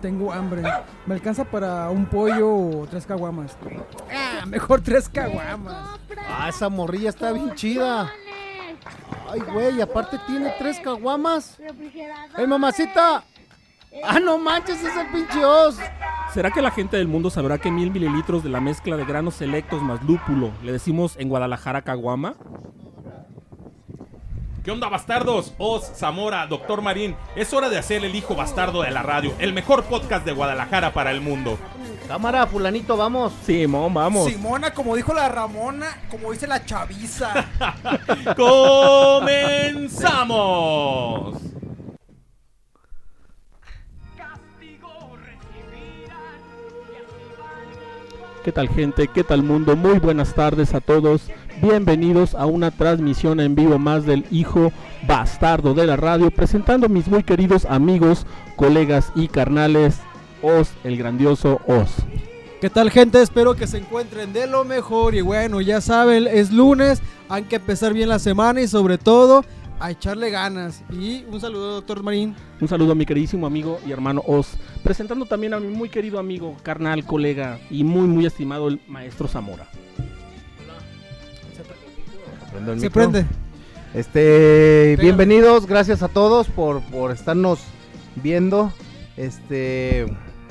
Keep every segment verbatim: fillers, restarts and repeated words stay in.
tengo hambre. ¿Me alcanza para un pollo o tres caguamas? Ah, mejor tres caguamas. Ah, esa morrilla está bien chida. Ay, güey, aparte tiene tres caguamas. ¡Ey, mamacita! ¡Ah, no manches, es el pinche Oz! ¿Será que la gente del mundo sabrá que mil mililitros de la mezcla de granos selectos más lúpulo le decimos en Guadalajara caguama? ¿Qué onda, bastardos? Oz, Zamora, Doctor Marín. Es hora de hacer el hijo bastardo de la radio, el mejor podcast de Guadalajara para el mundo. Cámara, fulanito, vamos. Simón, vamos. Simona, como dijo la Ramona, como dice la chaviza. ¡Comenzamos! ¿Qué tal, gente? ¿Qué tal, mundo? Muy buenas tardes a todos. Bienvenidos a una transmisión en vivo más del hijo bastardo de la radio, presentando a mis muy queridos amigos, colegas y carnales, Oz, el grandioso Oz. ¿Qué tal, gente? Espero que se encuentren de lo mejor. Y bueno, ya saben, es lunes, hay que empezar bien la semana y sobre todo a echarle ganas. Y un saludo, doctor Marín. Un saludo a mi queridísimo amigo y hermano Oz, presentando también a mi muy querido amigo, carnal, colega y muy muy estimado, el maestro Zamora. Prende el Se micro. prende. Este, bienvenidos, gracias a todos por, por estarnos viendo. Este,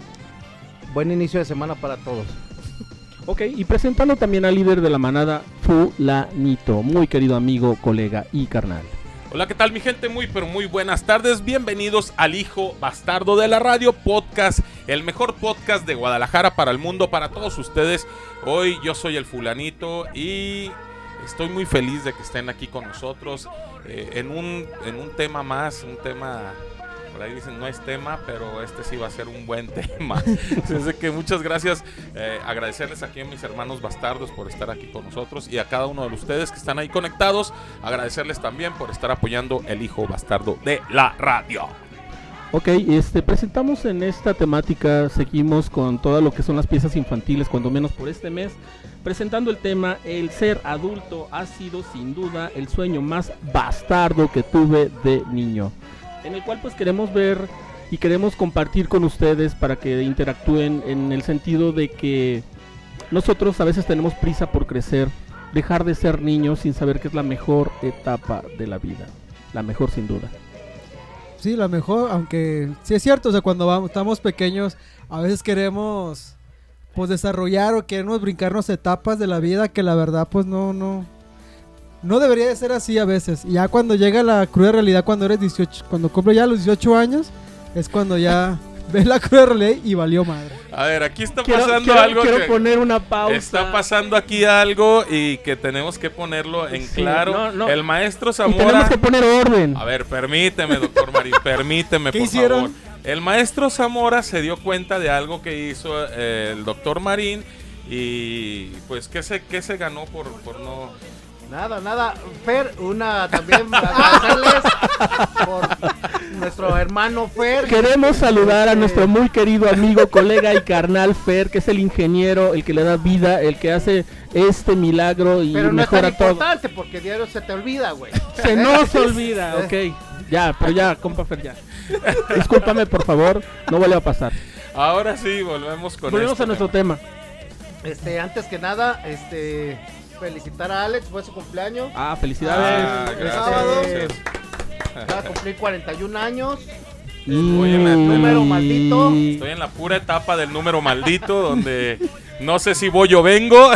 buen inicio de semana para todos. Ok, y presentando también al líder de la manada, Fulanito, muy querido amigo, colega y carnal. Hola, ¿qué tal, mi gente? Muy, pero muy buenas tardes. Bienvenidos al hijo bastardo de la radio podcast, el mejor podcast de Guadalajara para el mundo, para todos ustedes. Hoy yo soy el Fulanito y estoy muy feliz de que estén aquí con nosotros eh, en, un, en un tema más, un tema... Por ahí dicen no es tema, pero este sí va a ser un buen tema. Así que muchas gracias, eh, agradecerles aquí a mis hermanos bastardos por estar aquí con nosotros y a cada uno de ustedes que están ahí conectados, agradecerles también por estar apoyando el hijo bastardo de la radio. Ok, este, presentamos en esta temática, seguimos con todo lo que son las piezas infantiles, cuando menos por este mes, presentando el tema, el ser adulto ha sido sin duda el sueño más bastardo que tuve de niño, en el cual pues queremos ver y queremos compartir con ustedes para que interactúen en el sentido de que nosotros a veces tenemos prisa por crecer, dejar de ser niños sin saber que es la mejor etapa de la vida, la mejor sin duda. Sí, la mejor, aunque sí es cierto, o sea, cuando vamos, estamos pequeños, a veces queremos pues desarrollar o queremos brincarnos etapas de la vida que la verdad pues no, no, no debería de ser así a veces. Y ya cuando llega la cruda realidad, cuando eres dieciocho, cuando cumplo ya los dieciocho años, es cuando ya ves la cruda realidad y valió madre. A ver, aquí está Quiero, pasando quiero, algo quiero que poner una pausa. está pasando aquí algo y que tenemos que ponerlo en Sí, claro. no, no. El maestro Y Zamora. tenemos que poner orden. A ver, permíteme, doctor Marín, permíteme, ¿Qué por hicieron? favor. El maestro Zamora se dio cuenta de algo que hizo eh, el doctor Marín y pues ¿qué se, qué se ganó por, por no... Nada, nada. Fer, una también agradecerles por nuestro hermano Fer. Queremos saludar a Este, nuestro muy querido amigo, colega y carnal Fer, que es el ingeniero, el que le da vida, el que hace este milagro y Pero no es tan mejora todo. importante porque diario se te olvida, güey. Se nos olvida, ok. Ya, pero ya, compa Fer, ya. Discúlpame, por favor, no vuelve a pasar. Ahora sí, volvemos con Volvemos este a nuestro tema. Este, antes que nada, este, felicitar a Alex, fue su cumpleaños. Ah, felicidades. Ah, Este, gracias. Va a cumplir cuarenta y un años. Estoy en la- número maldito. Estoy en la pura etapa del número maldito donde no sé si voy o vengo.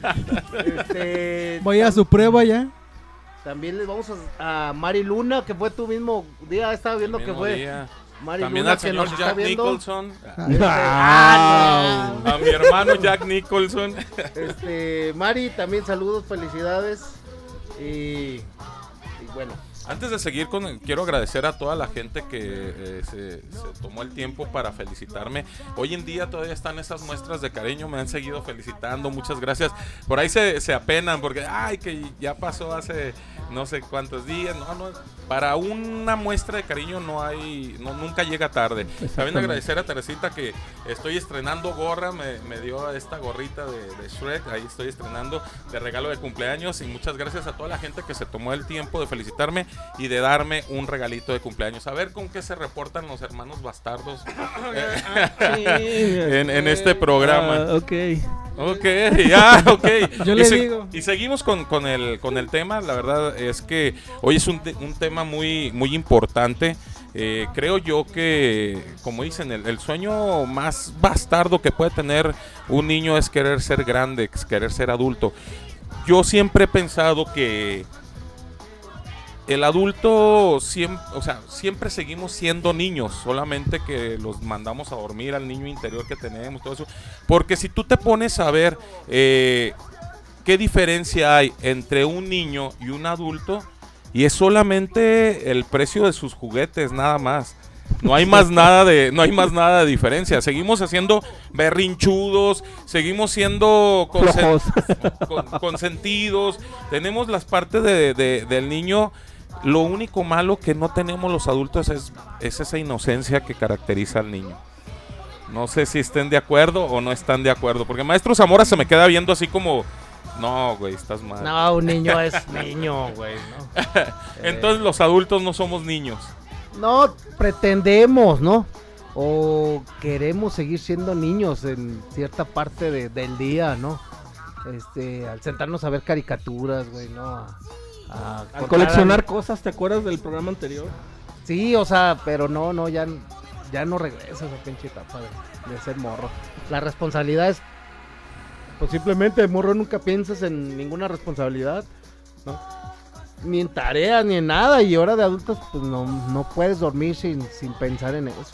Este, Voy a su prueba ya. también les vamos a, a Mari Luna, que fue tu mismo día, estaba viendo que Mismo fue día. Mari También Luna al que señor nos está Jack viendo. Nicholson. Este, Ah, ah, A mi hermano Jack Nicholson. no. Este, Mari, también saludos, felicidades. Y, y bueno, Antes de seguir con el- quiero agradecer a toda la gente que eh, se, se tomó el tiempo para felicitarme. Hoy en día todavía están esas muestras de cariño, me han seguido felicitando, muchas gracias. Por ahí se, se apenan porque, ay, que ya pasó hace no sé cuántos días. No, no, para una muestra de cariño no hay, no, nunca llega tarde. También agradecer a Teresita que estoy estrenando gorra, me, me dio esta gorrita de, de Shrek, ahí estoy estrenando de regalo de cumpleaños. Y muchas gracias a toda la gente que se tomó el tiempo de felicitarme. y de darme un regalito de cumpleaños. A ver con qué se reportan los hermanos bastardos en, en este programa. Uh, ok. Ok, ya, ok. Yo y le se- digo. Y seguimos con, con, el, con el tema. La verdad es que hoy es un, te- un tema muy, muy importante. Eh, creo yo que, como dicen, el, el sueño más bastardo que puede tener un niño es querer ser grande, es querer ser adulto. Yo siempre he pensado que el adulto siempre, o sea, siempre seguimos siendo niños, solamente que los mandamos a dormir al niño interior que tenemos, todo eso. Porque si tú te pones a ver eh, qué diferencia hay entre un niño y un adulto, y es solamente el precio de sus juguetes, nada más. No hay más nada de, no hay más nada de diferencia. Seguimos haciendo berrinchudos, seguimos siendo consen- con- consentidos. Tenemos las partes de, de- del niño. Lo único malo que no tenemos los adultos es, es esa inocencia que caracteriza al niño. No sé si estén de acuerdo o no están de acuerdo. Porque Maestro Zamora se me queda viendo así como... No, güey, estás mal. No, un niño es niño, güey, ¿no? Entonces los adultos no somos niños. No, pretendemos, ¿no? O queremos seguir siendo niños en cierta parte de- del día, ¿no? Este, al sentarnos a ver caricaturas, güey, ¿no? A, a Al contar coleccionar a- cosas, ¿te acuerdas del programa anterior? Sí, o sea, pero no, no, ya, ya no regresas a esa pinche etapa de, de ser morro. La responsabilidad es, pues simplemente de morro nunca piensas en ninguna responsabilidad, ¿no? Ni en tareas, ni en nada, y ahora de adultos, pues no, no puedes dormir sin, sin pensar en eso.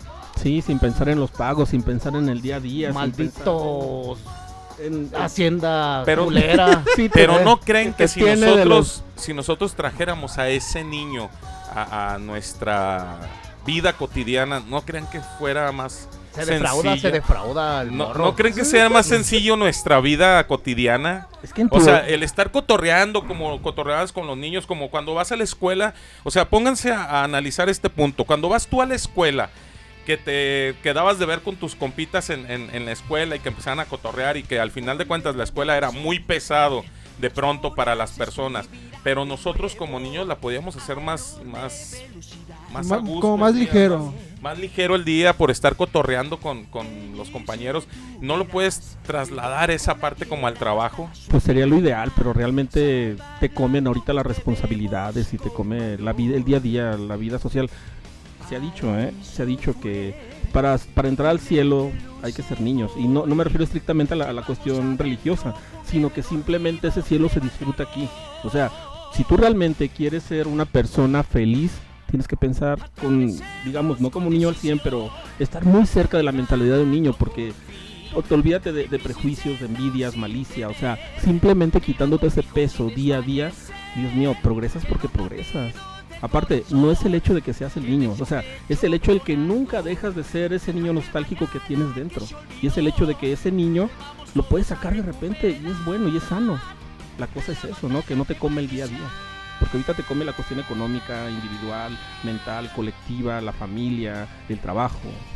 Sí, sin pensar en los pagos, sin pensar en el día a día. sin Malditos pensar en- Hacienda Pero- culera. Sí, te- Pero no creen te que si tiene de nosotros, los- si nosotros trajéramos a ese niño a, a nuestra vida cotidiana, ¿no creen que fuera más Se defrauda, sencilla? se defrauda el ¿No, morro. ¿No creen que sea más sencillo nuestra vida cotidiana? Es que en O tu- sea, el estar cotorreando como cotorreabas con los niños, como cuando vas a la escuela. O sea, pónganse a, a analizar este punto. Cuando vas tú a la escuela, que te quedabas de ver con tus compitas en, en, en la escuela y que empezaban a cotorrear y que al final de cuentas la escuela era muy pesado de pronto para las personas. Pero nosotros como niños la podíamos hacer más, más, más a Ma- gusto como el más día, ligero. Más, más ligero el día por estar cotorreando con, con los compañeros. No lo puedes trasladar esa parte como al trabajo. Pues sería lo ideal, pero realmente te comen ahorita las responsabilidades y te come la vida, el día a día, la vida social. Se ha dicho, ¿eh? Se ha dicho que para, para entrar al cielo hay que ser niños. Y no, no me refiero estrictamente a la, a la cuestión religiosa, sino que simplemente ese cielo se disfruta aquí. O sea, si tú realmente quieres ser una persona feliz, tienes que pensar con, digamos, no como un niño al cien, pero estar muy cerca de la mentalidad de un niño, porque o te olvídate de, de prejuicios, de envidias, malicia, o sea, simplemente quitándote ese peso día a día. Dios mío, progresas porque progresas. Aparte, no es el hecho de que seas el niño, o sea, es el hecho de que nunca dejas de ser ese niño nostálgico que tienes dentro. Y es el hecho de que ese niño lo puedes sacar de repente y es bueno y es sano. La cosa es eso, ¿no? Que no te come el día a día. Porque ahorita te come la cuestión económica, individual, mental, colectiva, la familia, el trabajo.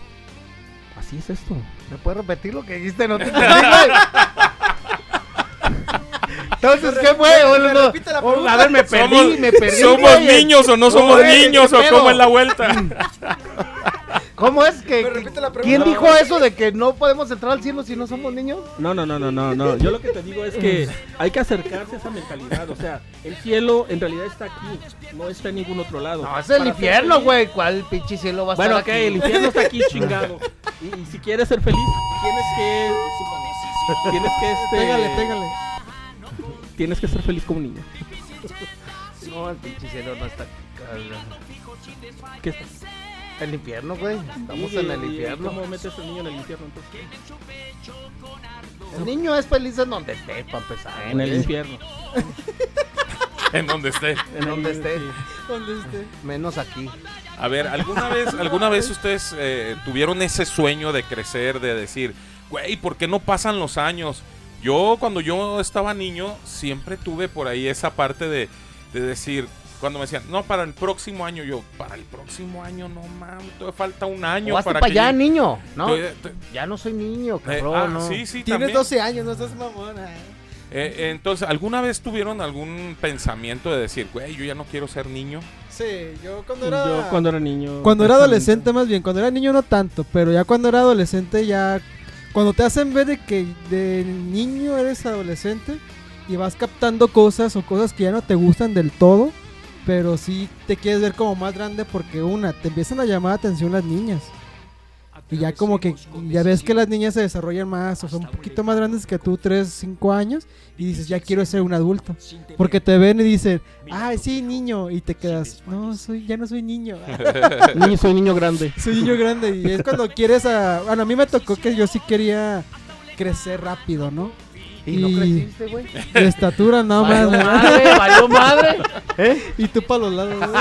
Así es esto. ¿Me puedes repetir lo que dijiste? No te entendí, güey. Entonces, ¿qué fue? O no- repite la o- pregunta. a ver, me perdí, ¿Somos, me perdí. ¿somos güey. niños o no somos Oye, niños ¿qué o pedo? cómo es la vuelta? ¿Cómo es que, Pero repite la pregunta. quién dijo eso de que no podemos entrar al cielo si no somos niños? No, no, no, no, no, no. Yo lo que te digo es que hay que acercarse a esa mentalidad. O sea, el cielo en realidad está aquí, no está en ningún otro lado. No, es el Para infierno, ser feliz- güey. ¿Cuál pinche cielo va a Bueno, estar ok, aquí? el infierno está aquí chingado. Y, y si quieres ser feliz, tienes que. Tienes que este. Pégale, pégale. Tienes que ser feliz como un niño. No, el pinche cielo no está aquí. ¿Qué? El infierno, güey. Estamos Y- en el y- infierno. ¿Cómo metes al niño en el infierno entonces? El niño es feliz en donde esté, para empezar. En el güey. infierno. En donde esté. En donde esté. Sí. ¿Dónde esté? Menos aquí. A ver, ¿alguna vez, alguna vez ustedes eh, tuvieron ese sueño de crecer, de decir, güey, ¿por qué no pasan los años? Yo, cuando yo estaba niño, siempre tuve por ahí esa parte de, de decir, cuando me decían, no, para el próximo año, yo, para el próximo año, no mames, todavía falta un año O hazte para para que allá, llegue". niño. No, Todavía- to- ya no soy niño, eh, cabrón. ah, no. sí, sí, Tienes también. doce años, no estás mamona. Eh, entonces, ¿alguna vez tuvieron algún pensamiento de decir, güey, yo ya no quiero ser niño? Sí, yo cuando era... Yo cuando era niño. Cuando era exactamente. adolescente más bien, cuando era niño no tanto, pero ya cuando era adolescente ya... Cuando te hacen ver de que de niño eres adolescente y vas captando cosas o cosas que ya no te gustan del todo, pero sí te quieres ver como más grande porque una, te empiezan a llamar la atención las niñas. Y ya como que ya ves que las niñas se desarrollan más o son un poquito más grandes que tú, tres, cinco años, y dices, ya quiero ser un adulto. Porque te ven y dicen, ay, sí, niño, y te quedas, no, soy ya no soy niño. Niño, soy niño grande. Soy niño grande y es cuando quieres a... Bueno, a mí me tocó que yo sí quería crecer rápido, ¿no? Y no Y- creciste, güey. De estatura nada más. Valió ¿no? madre, valió madre. ¿Eh? Y tú para los lados. ¿no?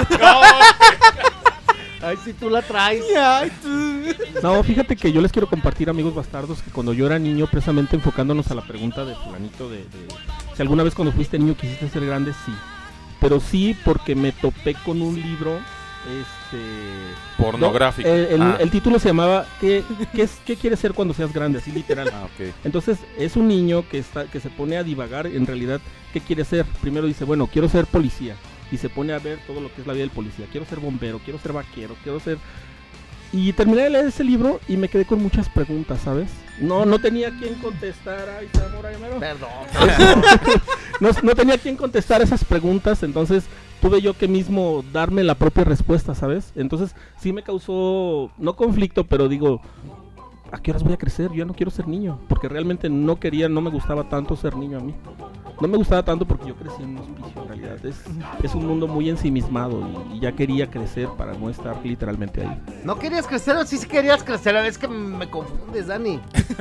Ay, si tú la traes. Ay, tú. No, fíjate que yo les quiero compartir, amigos bastardos, que cuando yo era niño, precisamente enfocándonos a la pregunta de fulanito de, de si alguna vez cuando fuiste niño quisiste ser grande, sí. Pero sí porque me topé con un libro, este... Pornográfico. no, el, el- Ah. el título se llamaba ¿Qué, qué, es- ¿Qué quieres ser cuando seas grande? Así literal. Ah, ok. Entonces es un niño que está que se pone a divagar en realidad qué quiere ser. Primero dice, bueno, quiero ser policía. Y se pone a ver todo lo que es la vida del policía. Quiero ser bombero, quiero ser vaquero, quiero ser... Y terminé de leer ese libro y me quedé con muchas preguntas, ¿sabes? No no tenía quien contestar. Ay, Zamora, ya mero. Perdón. No, no tenía quien contestar esas preguntas, entonces tuve yo que mismo darme la propia respuesta, ¿sabes? Entonces sí me causó, no conflicto, pero digo, ¿a qué horas voy a crecer? Yo ya no quiero ser niño, porque realmente no quería, no me gustaba tanto ser niño a mí. No me gustaba tanto porque yo crecí en un hospicio, en realidad. Es, es un mundo muy ensimismado y, y ya quería crecer para no estar literalmente ahí. ¿No querías crecer o sí querías crecer? Es que me confundes, Dani.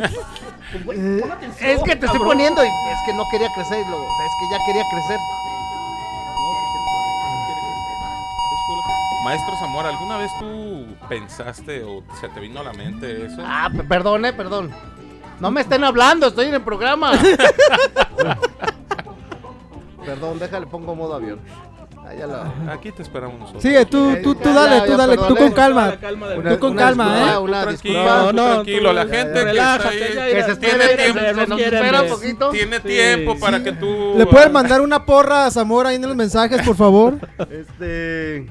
Es que te estoy poniendo y es que no quería crecer y luego, o sea, es que ya quería crecer. Maestro Zamora, ¿alguna vez tú pensaste o se te vino a la mente eso? Ah, p- perdón, eh, perdón. No me estén hablando, estoy en el programa. Perdón, déjale, pongo modo avión. Ah, ya la... Aquí te esperamos nosotros. Sigue, tú, tú, tú Ya, dale, ya, tú ya, dale, perdón, tú con eh. calma. Una- Tú con una calma, disculpa, ¿eh? Una Tranquilo, disculpa. No, no, tranquilo, la tú- gente que relájate, está ahí, ya, Que ya, se ya, espere, ya, que ya, se, no se nos quieren, espera un eh. poquito. Tiene Sí, tiempo para sí. que tú... ¿Le pueden mandar una porra a Zamora ahí en los mensajes, por favor? Este...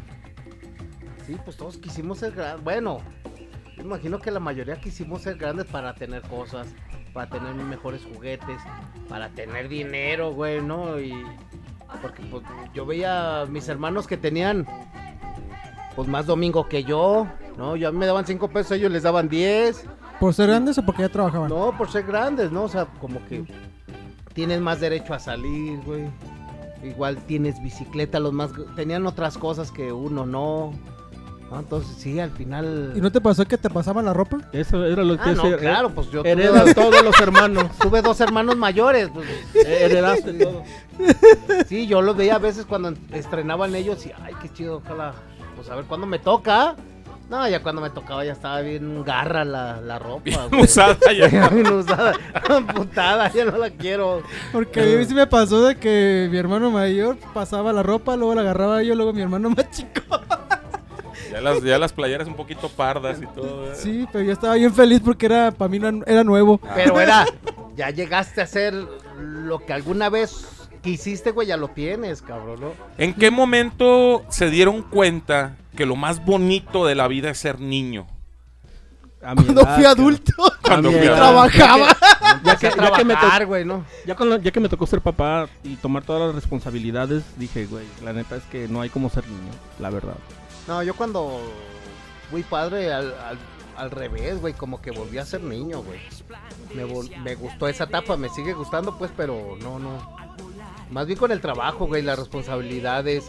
Sí, pues todos quisimos ser grandes. Bueno, me imagino que la mayoría quisimos ser grandes para tener cosas, para tener mejores juguetes, para tener dinero, güey, ¿no? Y... Porque pues, yo veía a mis hermanos que tenían pues más domingo que yo, ¿no? Yo a mí me daban cinco pesos, ellos les daban diez. ¿Por ser grandes o porque ya trabajaban? No, por ser grandes, ¿no? O sea, como que tienes más derecho a salir, güey. Igual tienes bicicleta, los más... Tenían otras cosas que uno no. ¿No? Entonces, sí, al final... ¿Y no te pasó que te pasaban la ropa? Eso era lo que Ah, no, decía, claro, pues yo tuve heredas dos, todos los hermanos. tuve dos hermanos mayores. Pues, Heredaste todo. sí, yo los veía a veces cuando estrenaban ellos y, ay, qué chido, ojalá, pues a ver cuándo me toca. No, ya cuando me tocaba ya estaba bien garra la, la ropa, güey. Usada ya. Ya bien usada, amputada, ya no la quiero. Porque a mí sí me pasó de que mi hermano mayor pasaba la ropa, luego la agarraba yo, luego mi hermano más chico. Ya las, ya las playeras un poquito pardas y todo. ¿eh? Sí, pero yo estaba bien feliz porque era para mí no- era nuevo. Pero era, ya llegaste a hacer lo que alguna vez quisiste, güey, ya lo tienes, cabrón, ¿no? ¿En qué momento se dieron cuenta que lo más bonito de la vida es ser niño? A mi Cuando edad, fui adulto, Cuando A mi fui edad. a- trabajaba. Ya que, ya, que me to- trabajar, güey, ¿no? ya, con lo- ya que me tocó ser papá y tomar todas las responsabilidades, dije, güey, la neta es que no hay como ser niño, la verdad. No, yo cuando fui padre al, al, al revés, güey, como que volví a ser niño, güey. Me, vol- me gustó esa etapa, me sigue gustando, pues, pero no, no. Más bien con el trabajo, güey, las responsabilidades.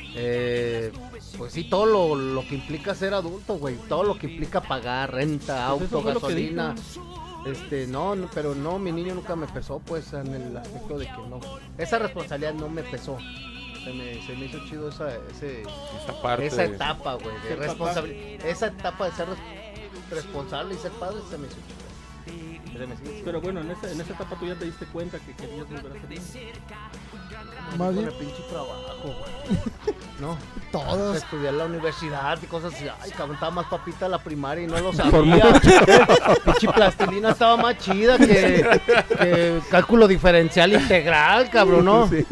Eh, pues sí, todo lo, lo que implica ser adulto, güey. Todo lo que implica pagar renta, Pues eso auto, fue lo que gasolina. dijo. Este, no, no, pero no, mi niño nunca me pesó, pues, en el aspecto de que no. Esa responsabilidad no me pesó. Se me, se me hizo chido esa, ese, Esta parte. esa etapa, güey, de Ser papá. responsabilidad. Esa etapa de ser res- responsable y ser padre se me hizo chido. Se me sigue chido. Pero bueno, en esa, en esa etapa tú ya te diste cuenta que querías volver a ser niño. Más Con bien. el pinche trabajo, güey. ¿no? Todos. Estudiar en la universidad y cosas así. Ay, cabrón, estaba más papita la primaria y no lo Por sabía. Pinche plastilina estaba más chida que, que cálculo diferencial integral, cabrón, ¿no? Sí.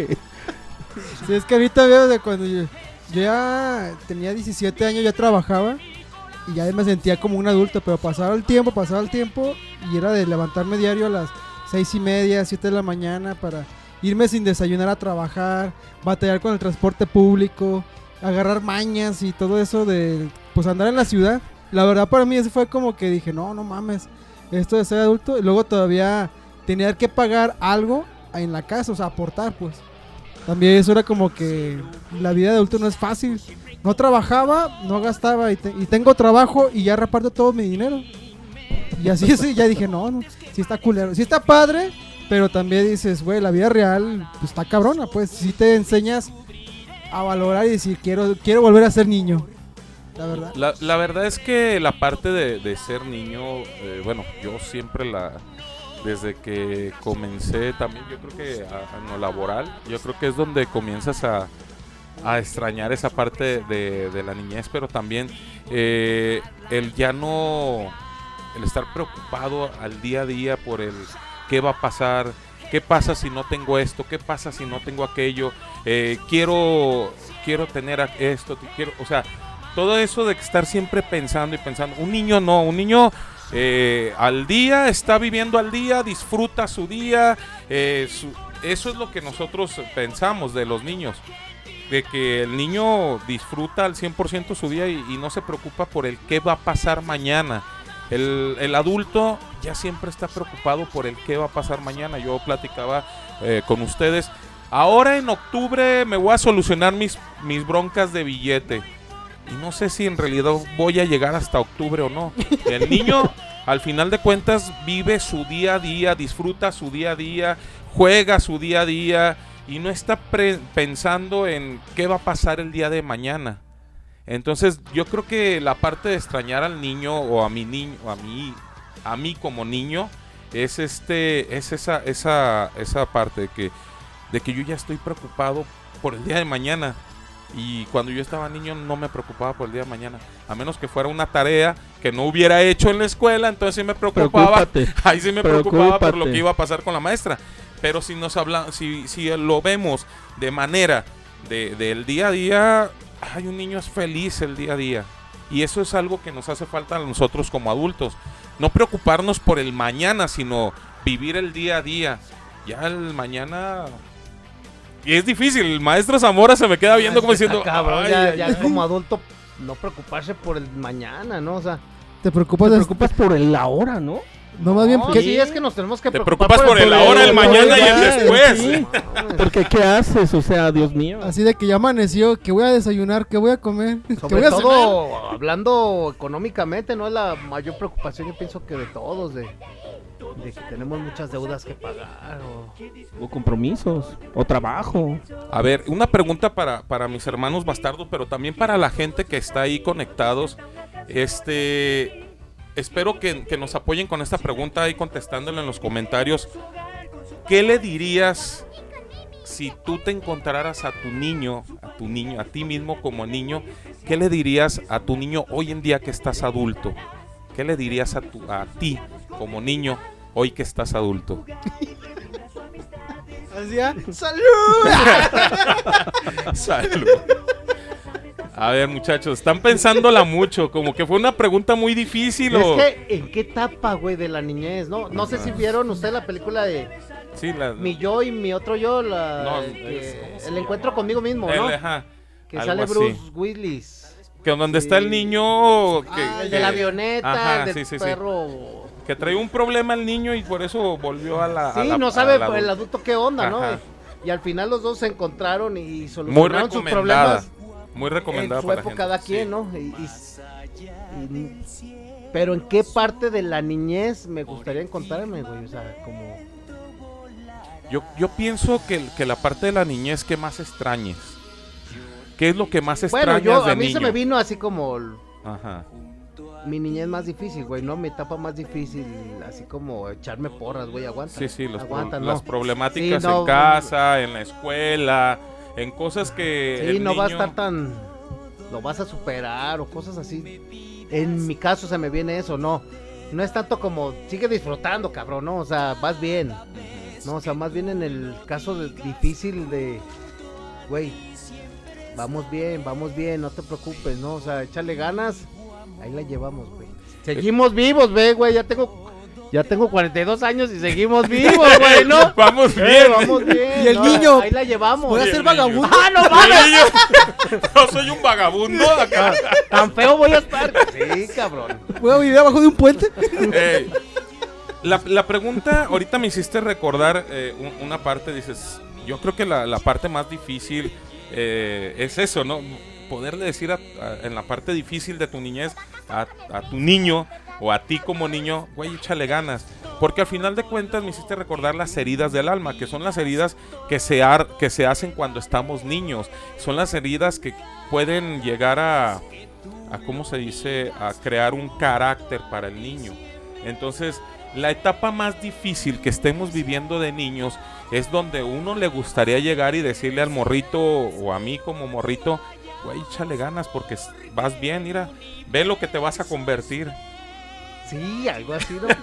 Sí, es que ahorita veo de cuando yo, yo ya tenía diecisiete años, ya trabajaba y ya me sentía como un adulto, pero pasaba el tiempo, pasaba el tiempo y era de levantarme diario a las seis y media, siete de la mañana para irme sin desayunar a trabajar, batallar con el transporte público, agarrar mañas y todo eso de pues andar en la ciudad. La verdad para mí eso fue como que dije, no, no mames, esto de ser adulto. Y luego todavía tenía que pagar algo en la casa, o sea, aportar pues. También eso era como que la vida de adulto no es fácil. No trabajaba, no gastaba y, te, y tengo trabajo y ya reparto todo mi dinero. Y así sí, ya dije, no, no, sí está culero, sí está padre, pero también dices, güey, la vida real pues, está cabrona, pues sí te enseñas a valorar y decir, quiero, quiero volver a ser niño, la verdad. La, la verdad es que la parte de, de ser niño, eh, bueno, yo siempre la... Desde que comencé también, yo creo que a, en lo laboral, yo creo que es donde comienzas a, a extrañar esa parte de, de la niñez, pero también eh, el ya no, el estar preocupado al día a día por el qué va a pasar, qué pasa si no tengo esto, qué pasa si no tengo aquello, eh, quiero, quiero tener esto, quiero, o sea, todo eso de estar siempre pensando y pensando. Un niño no, un niño... Eh, al día, está viviendo al día, disfruta su día, eh, su, eso es lo que nosotros pensamos de los niños, de que el niño disfruta al cien por ciento su día y, y no se preocupa por el qué va a pasar mañana. El, el adulto ya siempre está preocupado por el qué va a pasar mañana. Yo platicaba eh, con ustedes, ahora en octubre me voy a solucionar mis, mis broncas de billete. Y no sé si en realidad voy a llegar hasta octubre o no. El niño, al final de cuentas, vive su día a día, disfruta su día a día, juega su día a día y no está pre- pensando en qué va a pasar el día de mañana. Entonces, yo creo que la parte de extrañar al niño o a mi niño, a mí, a mí como niño, es este, es esa, esa, esa parte de que, de que yo ya estoy preocupado por el día de mañana. Y cuando yo estaba niño no me preocupaba por el día de mañana, a menos que fuera una tarea que no hubiera hecho en la escuela, entonces sí me preocupaba. Preocúpate. Ahí sí me Preocúpate. preocupaba por lo que iba a pasar con la maestra. Pero si nos habla, si, si lo vemos de manera de, del día a día, ay, un niño es feliz el día a día. Y eso es algo que nos hace falta a nosotros como adultos. No preocuparnos por el mañana, sino vivir el día a día. Ya el mañana... Y es difícil, el maestro Zamora se me queda viendo como diciendo... Cabrón, ay, ya, ay, ya ay. Como adulto, no preocuparse por el mañana, ¿no? O sea... Te preocupas, te preocupas por el ahora, ¿no? No, más bien no, porque sí, es que nos tenemos que te preocupar preocupas por, por el, el ahora, el, el mañana y el después. Sí. Porque ¿qué haces? O sea, Dios mío. Así de que ya amaneció, que voy a desayunar, que voy a comer, sobre voy a todo cenar. Hablando económicamente, no es la mayor preocupación, yo pienso que de todos, de, de que tenemos muchas deudas que pagar o... o compromisos, o trabajo. A ver, una pregunta para, para mis hermanos bastardos, pero también para la gente que está ahí conectados. Este... Espero que, que nos apoyen con esta pregunta ahí contestándola en los comentarios. ¿Qué le dirías si tú te encontraras a tu niño, a tu niño, a ti mismo como niño? ¿Qué le dirías a tu niño hoy en día que estás adulto? ¿Qué le dirías a, tu, a ti como niño hoy que estás adulto? ¿Hacía? ¡Salud! ¡Salud! A ver, muchachos, están pensándola mucho, como que fue una pregunta muy difícil. Es o... que, ¿en qué etapa, güey, de la niñez? No, no sé si vieron ustedes la película de sí, la... Mi yo y mi otro yo, la... No, que... es... el encuentro conmigo mismo, ¿no? El, ajá, que sale Bruce así. Willis. Que donde sí. está el niño... Que, ah, el que... de la avioneta, ajá, el del sí, sí, perro... Sí. Que traía un problema el niño y por eso volvió a la... Sí, a la, no sabe la... el adulto qué onda, ¿no? Ajá. Y al final los dos se encontraron y solucionaron sus problemas. Muy recomendada en su para época la cada gente. quien, sí. ¿no? Y, y, y, pero ¿en qué parte de la niñez me gustaría encontrarme, güey? O sea, como... Yo, yo pienso que, que la parte de la niñez que más extrañes. ¿Qué es lo que más extrañas bueno, yo, de a mí niño? se me vino así como... Ajá. Mi niñez más difícil, güey, ¿no? Mi etapa más difícil, así como echarme porras, güey, aguanta. Sí, sí, los aguanta, pro, no. las problemáticas sí, no, en casa, en la escuela, en cosas que Sí, el no va a niño- estar tan... Lo vas a superar o cosas así. En mi caso se me viene eso, no. No es tanto como, sigue disfrutando, cabrón, ¿no? O sea, vas bien. No, o sea, más bien en el caso de, difícil de... Güey, vamos bien, vamos bien, no te preocupes, ¿no? O sea, échale ganas, ahí la llevamos, güey. Seguimos vivos, ve, güey, ya tengo... Ya tengo cuarenta y dos años y seguimos vivos, güey, ¿no? Vamos Eh, bien. vamos bien. Y el no, niño, ahí la llevamos. ¿Voy a Y el ser niño. vagabundo? ¡Ah, no El mames! niño, yo soy un vagabundo acá. Tan feo voy a estar. Sí, cabrón. ¿Voy a vivir abajo de un puente? Ey, la, la pregunta, ahorita me hiciste recordar eh, un- una parte, dices, yo creo que la, la parte más difícil eh, es eso, ¿no? Poderle decir a- a- en la parte difícil de tu niñez a, a tu niño o a ti como niño, güey, échale ganas. Porque al final de cuentas me hiciste recordar las heridas del alma, que son las heridas que se, ar- que se hacen cuando estamos niños. Son las heridas que pueden llegar a, a, ¿cómo se dice?, a crear un carácter para el niño. Entonces, la etapa más difícil que estemos viviendo de niños es donde uno le gustaría llegar y decirle al morrito o a mí como morrito, güey, échale ganas porque s- vas bien, mira, ve lo que te vas a convertir. Sí, algo así, ¿no?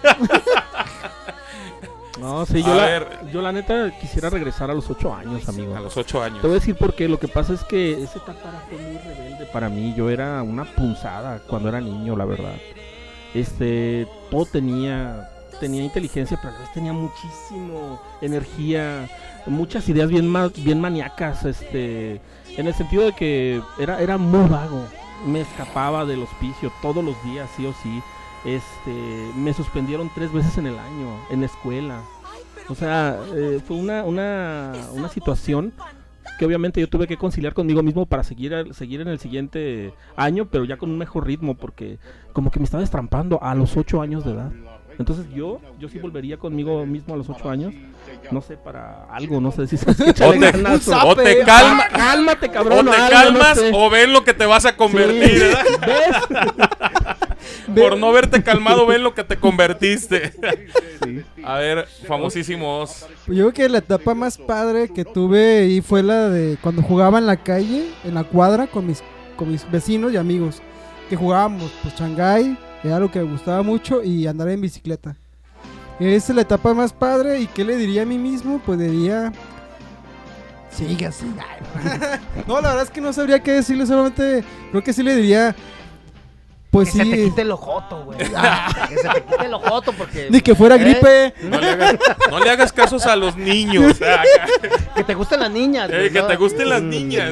No, sí, A yo la, ver. yo la neta quisiera regresar a los ocho años, amigo. A los ocho años. Te voy a decir por qué. Lo que pasa es que esa etapa fue muy rebelde para mí. Yo era una punzada cuando era niño, la verdad. Este, todo tenía, tenía inteligencia, pero a la vez tenía muchísimo energía, muchas ideas bien, ma- bien maníacas, este, en el sentido de que era, era muy vago. Me escapaba del hospicio todos los días, sí o sí. Este, me suspendieron tres veces en el año, en la escuela. O sea, eh, fue una, una, una situación que obviamente yo tuve que conciliar conmigo mismo para seguir, al- seguir en el siguiente año, pero ya con un mejor ritmo, porque como que me estaba destrampando a los ocho años de edad. Entonces yo, yo sí volvería conmigo mismo a los ocho años, no sé, para algo, no sé si sabes que O échale te, ganas, un o te zape. calma, Ah, cálmate, o cabrón. te o algo, calmas no sé. o ven lo que te vas a convertir, Sí, ¿verdad? ¿ves? Por no verte calmado, ven lo que te convertiste. Sí. A ver, famosísimos. Yo creo que la etapa más padre que tuve y fue la de cuando jugaba en la calle, en la cuadra, con mis, con mis vecinos y amigos. Que jugábamos, pues, Shanghái, era lo que me gustaba mucho, y andar en bicicleta. Esa es la etapa más padre. ¿Y qué le diría a mí mismo? Pues diría... Sigue así. No, la verdad es que no sabría qué decirle, solamente creo que sí le diría... Pues Que sí... se te quite el ojoto, güey. Que se te quite el ojoto porque... Ni que fuera ¿Eh? gripe. No le hagas, no le hagas casos a los niños. Que te gusten las niñas, güey, Eh, que ¿no? te gusten las niñas.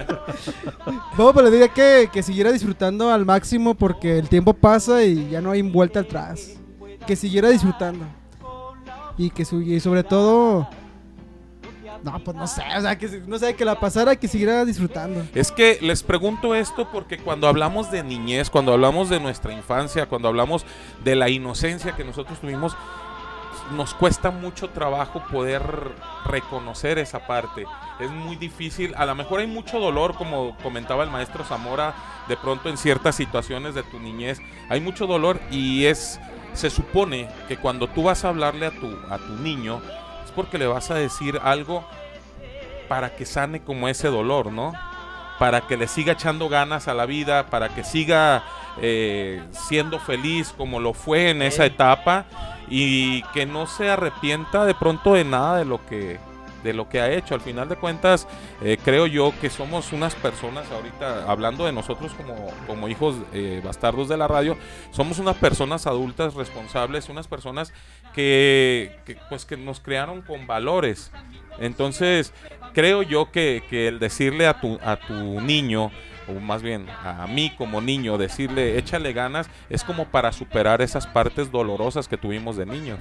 No, pero le diría que, que siguiera disfrutando al máximo porque el tiempo pasa y ya no hay vuelta atrás. Que siguiera disfrutando. Y que su- y sobre todo... No, pues no sé, o sea, que si- no sé, que la pasara, que siguiera disfrutando. Es que les pregunto esto porque cuando hablamos de niñez, cuando hablamos de nuestra infancia, cuando hablamos de la inocencia que nosotros tuvimos, nos cuesta mucho trabajo poder reconocer esa parte. Es muy difícil, a lo mejor hay mucho dolor, como comentaba el maestro Zamora, de pronto en ciertas situaciones de tu niñez, hay mucho dolor y es, se supone que cuando tú vas a hablarle a tu, a tu niño, es porque le vas a decir algo para que sane como ese dolor, ¿no? Para que le siga echando ganas a la vida, para que siga eh, siendo feliz como lo fue en esa etapa y que no se arrepienta de pronto de nada de lo que de lo que ha hecho. Al final de cuentas, eh, creo yo que somos unas personas, ahorita hablando de nosotros como, como hijos eh, bastardos de la radio, somos unas personas adultas responsables, unas personas que, que pues que nos crearon con valores. Entonces, creo yo que, que el decirle a tu, a tu niño, o más bien a mí como niño, decirle échale ganas, es como para superar esas partes dolorosas que tuvimos de niños.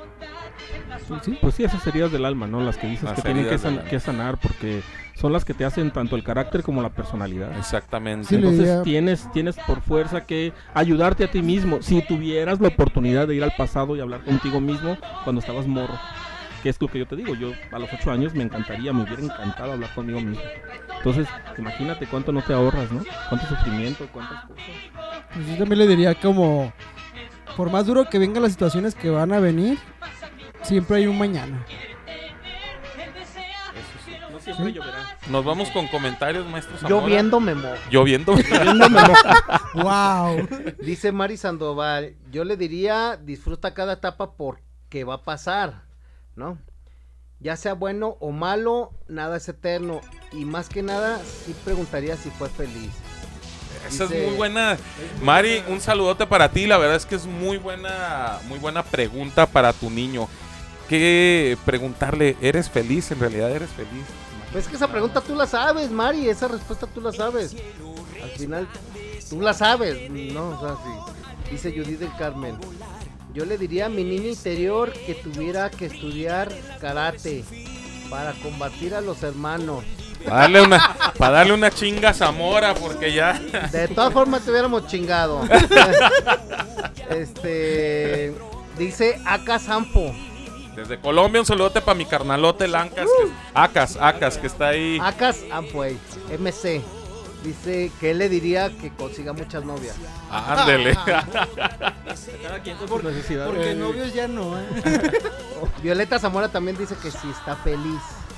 Sí, pues sí, esas heridas del alma, ¿no? Las que dices Las que tienen que, heridas del san- alma. que sanar, porque son las que te hacen tanto el carácter como la personalidad. Exactamente. Sí, le Entonces diría- tienes, tienes por fuerza que ayudarte a ti mismo. Si tuvieras la oportunidad de ir al pasado y hablar contigo mismo cuando estabas morro, que es lo que yo te digo, yo a los ocho años me encantaría, me hubiera encantado hablar conmigo mismo. Entonces, imagínate cuánto no te ahorras, ¿no? Cuánto sufrimiento, cuántas cosas. Pues yo también le diría como... Por más duro que vengan las situaciones que van a venir, siempre hay un mañana. Eso sí. No siempre ¿Sí? lloverá. Nos vamos con comentarios, maestro Zamora. Lloviendo me mojo. Lloviendo. Lloviendo me mojo. Wow. Dice Mari Sandoval, yo le diría, disfruta cada etapa porque va a pasar, ¿no? Ya sea bueno o malo, nada es eterno. Y más que nada, sí preguntaría si fue feliz. Esa Dice, es muy buena. Mari, un saludote para ti. La verdad es que es muy buena, muy buena pregunta para tu niño. ¿Qué preguntarle? ¿Eres feliz? ¿En realidad eres feliz? Pues es que esa pregunta tú la sabes, Mari. Esa respuesta tú la sabes. Al final, tú la sabes, ¿no? O sea, sí. Dice Judith del Carmen. Yo le diría a mi niño interior que tuviera que estudiar karate para combatir a los hermanos. Para darle una, para darle una chinga a Zamora, porque ya... De todas formas te hubiéramos chingado. Este... Dice Aka Sampo. Desde Colombia un saludote para mi carnalote Lancas. Uh. Que, Acas, Acas, que está ahí. Acas Amway, M C. Dice que él le diría que consiga muchas novias. Ándele. Cada quien con sus necesidades. Porque novios ya no, ¿eh? Violeta Zamora también dice que sí está feliz.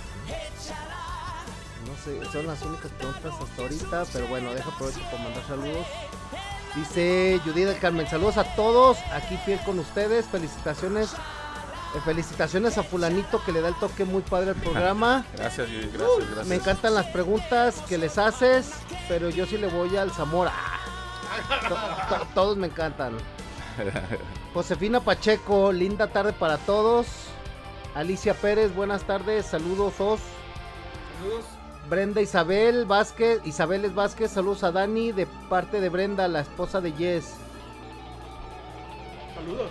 No sé, son las únicas preguntas hasta ahorita, pero bueno, deja aprovecho para mandar saludos. Dice Judith del Carmen, saludos a todos, aquí fiel con ustedes, felicitaciones. Eh, felicitaciones a fulanito que le da el toque muy padre al programa. Gracias, Judith, gracias, gracias. Me encantan las preguntas que les haces, pero yo sí le voy al Zamora. To- to- todos me encantan. Josefina Pacheco, linda tarde para todos. Alicia Pérez, buenas tardes, saludos Os. Saludos. Brenda Isabel Vázquez, Isabeles Vázquez, saludos a Dani de parte de Brenda, la esposa de Jess. Saludos.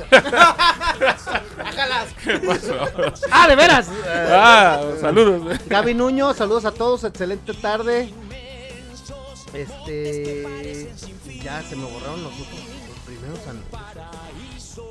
¿Qué pasó? ¡Ah, de veras! Ah, saludos. Gaby Nuño, saludos a todos, excelente tarde. Este... Ya se me borraron los otros, los primeros anuncios.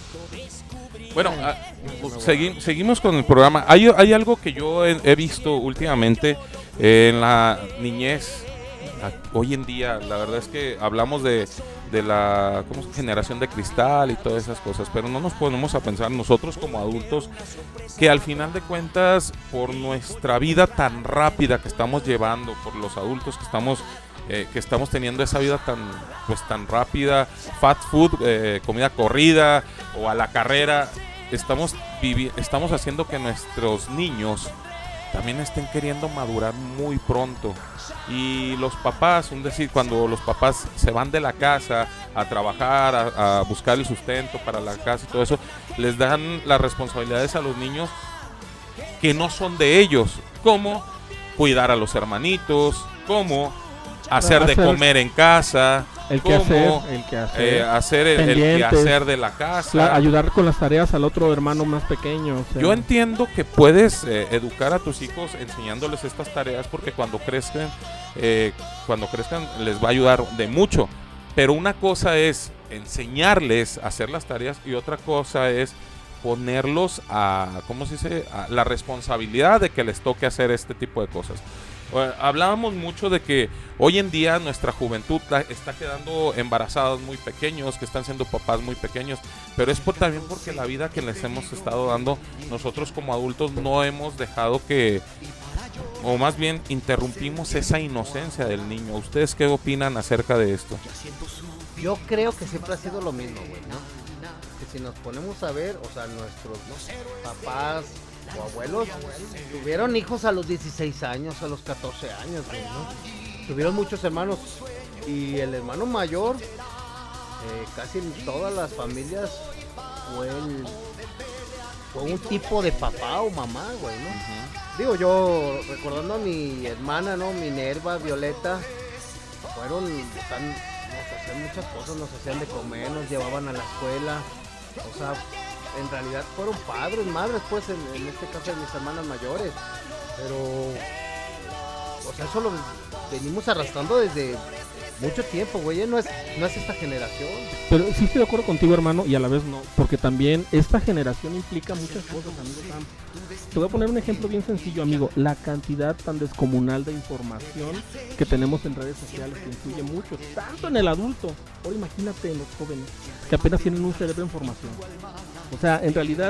Bueno, a, segui, seguimos con el programa. Hay, hay algo que yo he, he visto últimamente eh, en la niñez. A, hoy en día, la verdad es que hablamos de, de la ¿cómo es? generación de cristal y todas esas cosas, pero no nos ponemos a pensar nosotros como adultos que al final de cuentas, por nuestra vida tan rápida que estamos llevando, por los adultos que estamos eh, que estamos teniendo esa vida tan pues tan rápida, fast food, eh, comida corrida o a la carrera, estamos vivi- estamos haciendo que nuestros niños también estén queriendo madurar muy pronto. Y los papás, un decir, cuando los papás se van de la casa a trabajar, a, a buscar el sustento para la casa y todo eso, les dan las responsabilidades a los niños que no son de ellos, como cuidar a los hermanitos, como hacer de comer en casa, el que hacer, el que hacer, eh, hacer el, el que hacer de la casa, la, ayudar con las tareas al otro hermano más pequeño. O sea. Yo entiendo que puedes eh, educar a tus hijos enseñándoles estas tareas porque cuando crezcan, eh, cuando crezcan les va a ayudar de mucho. Pero una cosa es enseñarles a hacer las tareas y otra cosa es ponerlos a, ¿cómo se dice? A la responsabilidad de que les toque hacer este tipo de cosas. Hablábamos mucho de que hoy en día nuestra juventud está quedando embarazadas muy pequeños, que están siendo papás muy pequeños, pero es por, también porque la vida que les hemos estado dando nosotros como adultos no hemos dejado que, o más bien interrumpimos esa inocencia del niño. ¿Ustedes qué opinan acerca de esto? Yo creo que siempre ha sido lo mismo, güey, ¿no? Que si nos ponemos a ver, o sea, nuestros ¿no? papás o abuelos tuvieron hijos a los dieciséis años, a los catorce años, güey, ¿no? Tuvieron muchos hermanos y el hermano mayor, eh, casi en todas las familias fue, el, fue un tipo de papá o mamá, güey, ¿no? Uh-huh. Digo, yo recordando a mi hermana, ¿no? Minerva, Violeta, fueron, tan, nos hacían muchas cosas, nos hacían de comer, nos llevaban a la escuela, o sea, en realidad fueron padres, madres, pues, en, en este caso de mis hermanas mayores. Pero, o sea, eso lo venimos arrastrando desde mucho tiempo, güey. No es, no es esta generación. Pero sí estoy de acuerdo contigo, hermano, y a la vez no. Porque también esta generación implica muchas cosas, amigo Sam. Te voy a poner un ejemplo bien sencillo, amigo. La cantidad tan descomunal de información que tenemos en redes sociales que influye mucho, tanto en el adulto. Ahora imagínate en los jóvenes, que apenas tienen un cerebro en formación. O sea, en realidad,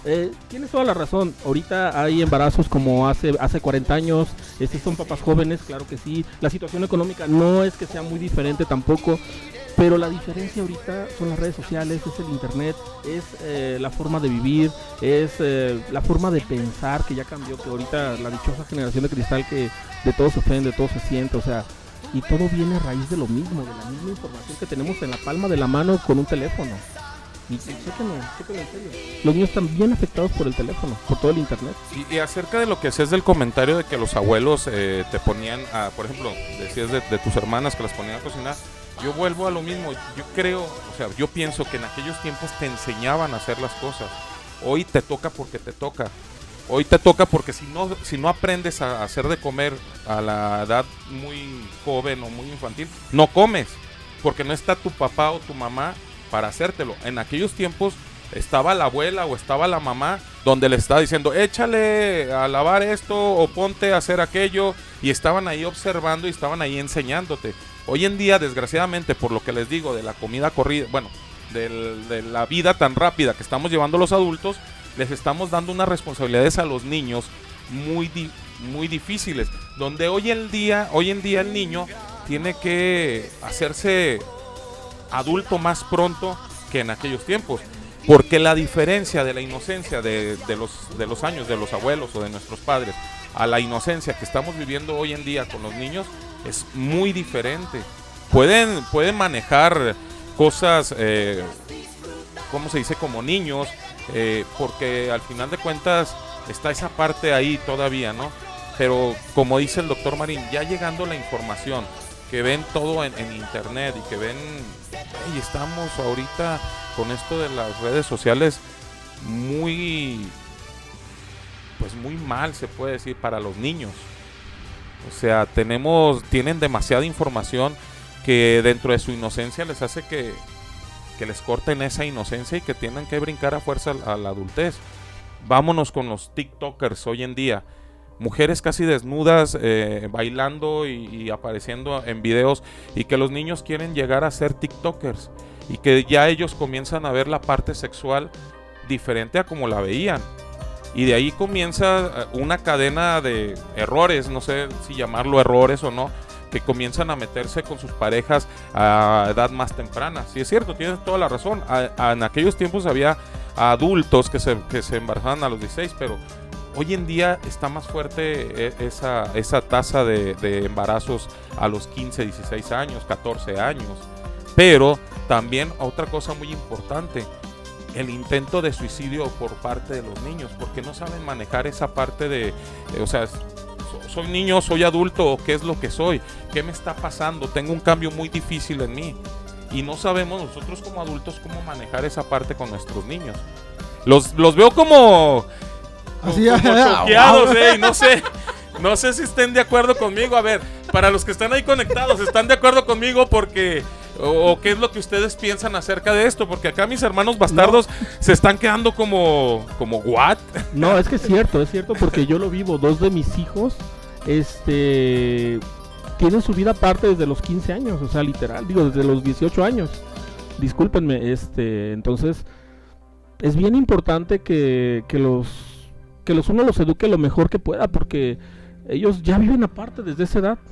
Eh, tienes toda la razón. Ahorita hay embarazos como hace hace cuarenta años. Estos son papás jóvenes, claro que sí. La situación económica no es que sea muy diferente tampoco. Pero la diferencia ahorita son las redes sociales, es el internet, es eh, la forma de vivir, es eh, la forma de pensar que ya cambió, que ahorita la dichosa generación de cristal que de todo se ofende, de todo se siente, o sea, y todo viene a raíz de lo mismo, de la misma información que tenemos en la palma de la mano con un teléfono. Y chéquenlo, chéquenlo en serio. Los niños están bien afectados por el teléfono, por todo el internet. Y, y acerca de lo que hacías del comentario de que los abuelos eh, te ponían, a, por ejemplo, decías de, de tus hermanas que las ponían a cocinar, yo vuelvo a lo mismo. Yo creo, o sea, yo pienso que en aquellos tiempos te enseñaban a hacer las cosas. Hoy te toca porque te toca. Hoy te toca porque si no, si no aprendes a hacer de comer a la edad muy joven o muy infantil, no comes, porque no está tu papá o tu mamá para hacértelo. En aquellos tiempos estaba la abuela o estaba la mamá donde le estaba diciendo échale a lavar esto o ponte a hacer aquello, y estaban ahí observando y estaban ahí enseñándote. Hoy en día, desgraciadamente, por lo que les digo de la comida corrida, bueno, del, de la vida tan rápida que estamos llevando los adultos, les estamos dando unas responsabilidades a los niños muy, di, muy difíciles, donde hoy en día, hoy en día el niño tiene que hacerse adulto más pronto que en aquellos tiempos, porque la diferencia de la inocencia de, de, los, de los años de los abuelos o de nuestros padres a la inocencia que estamos viviendo hoy en día con los niños es muy diferente. Pueden, pueden manejar cosas, eh, ¿cómo se dice? Como niños, eh, porque al final de cuentas está esa parte ahí todavía, ¿no? Pero como dice el doctor Marín, ya llegando la información, que ven todo en, en internet y que ven, hey, estamos ahorita con esto de las redes sociales muy, pues muy mal, se puede decir, para los niños. O sea, tenemos, tienen demasiada información que dentro de su inocencia les hace que, que les corten esa inocencia y que tienen que brincar a fuerza a la adultez. Vámonos con los TikTokers hoy en día. Mujeres casi desnudas, eh, bailando y, y apareciendo en videos, y que los niños quieren llegar a ser TikTokers y que ya ellos comienzan a ver la parte sexual diferente a como la veían. Y de ahí comienza una cadena de errores, no sé si llamarlo errores o no, que comienzan a meterse con sus parejas a edad más temprana. Sí, es cierto, tienes toda la razón. A, a, en aquellos tiempos había adultos que se, que se embarazaban a los dieciséis, pero hoy en día está más fuerte esa, esa tasa de, de embarazos a los quince, dieciséis años, catorce años. Pero también otra cosa muy importante, el intento de suicidio por parte de los niños, porque no saben manejar esa parte de, eh, o sea, soy niño, soy adulto, ¿qué es lo que soy? ¿Qué me está pasando? Tengo un cambio muy difícil en mí. Y no sabemos nosotros como adultos cómo manejar esa parte con nuestros niños. Los, los veo como, Así, como choqueados, eh, y no sé, no sé si estén de acuerdo conmigo. A ver, para los que están ahí conectados, ¿están de acuerdo conmigo? Porque... O, o qué es lo que ustedes piensan acerca de esto, porque acá mis hermanos bastardos no. se están quedando como, como what? No, es que es cierto, es cierto, porque yo lo vivo. Dos de mis hijos, este, tienen su vida aparte desde los quince años, o sea, literal, digo, desde los dieciocho años. Discúlpenme, este, entonces, es bien importante que, que los, que los uno los eduque lo mejor que pueda, porque ellos ya viven aparte desde esa edad.